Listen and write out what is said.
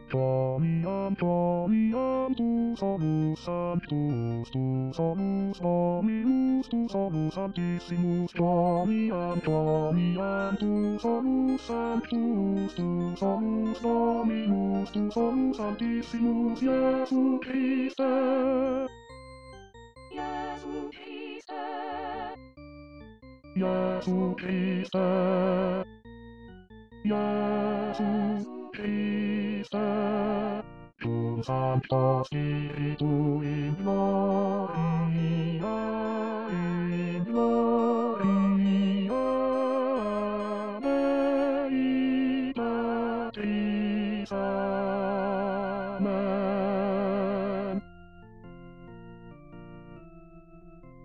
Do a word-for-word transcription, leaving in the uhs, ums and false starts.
Dominam, dominam, tu solus sanctus, tu solus dominus, tu solus sanctissimus, dominam, dominam, tu solus sanctus, tu solus dominus, tu solus sanctissimus, Iesu Christe. Iesu Christe. Iesu Christe. Iesu Christe. Cum Sancto Spiritu in gloria